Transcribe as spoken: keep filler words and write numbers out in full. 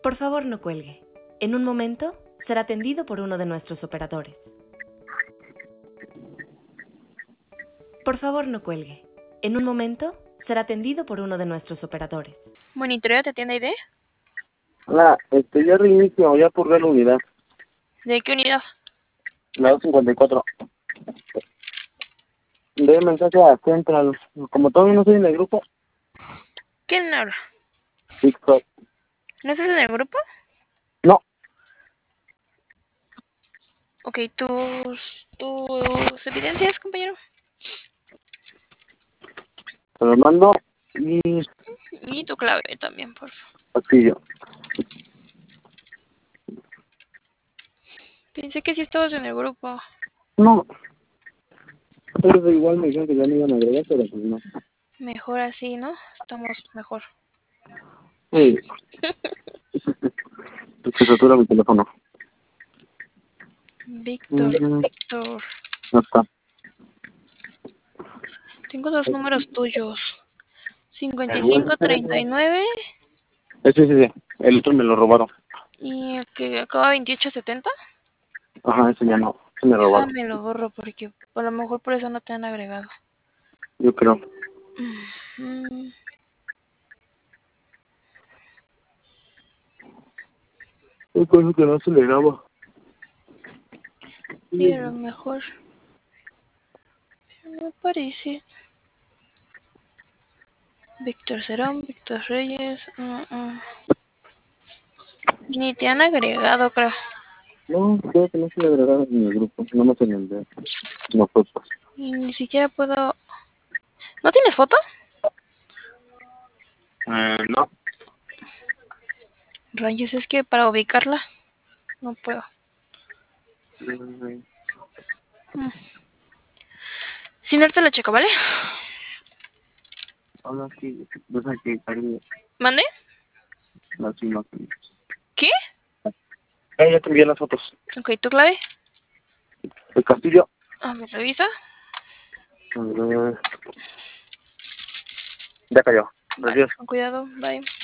Por favor, no cuelgue. En un momento será atendido por uno de nuestros operadores. Por favor, no cuelgue. En un momento será atendido por uno de nuestros operadores. ¿Monitorea te tiene I D? Hola, este, ya reinicio, ya purgué la unidad. ¿De qué unidad? La dos cincuenta y cuatro. De mensaje a Central. Como todavía no estoy en el grupo. ¿Quién habla? TikTok. ¿No estás en el grupo? No. Ok, tus, tus evidencias, compañero. Se lo mando y Y tu clave también, por favor. pasillo. Pensé que sí estabas en el grupo. No. Pero igual me dijeron que ya me iban a agregar, pero pues no. Mejor así, ¿no? Estamos mejor. Sí. Es que satura mi teléfono. Víctor, Mm, Víctor. no está. Tengo dos números tuyos. cincuenta y El cinco huésped. treinta y nueve Ese sí, sí. El otro me lo robaron. y el que acaba veintiocho setenta. Ajá, ese ya no. Se me robaron. Déjame lo borro porque a lo mejor por eso no te han agregado. Yo creo. Mm, Es por eso que no se le graba. sí, a lo mejor. Pero no parece. Víctor Cerón, Víctor Reyes. Uh, uh. Ni te han agregado, creo. No, creo que no se le agregaron en el grupo. No me en el de nosotros. Y ni siquiera puedo. ¿No tienes foto? Eh, no. Rayos, es que para ubicarla no puedo. Mm, Mm. Si no, te lo checo, ¿vale? Ahora sí, no sé qué cariño. ¿Mande? No, sí, no. ¿Qué? Ah, ya te envié las fotos. Ok, ¿tu clave? El castillo. A ver, revisa. Eh, Ya cayó. Vale, Adiós. con cuidado, bye.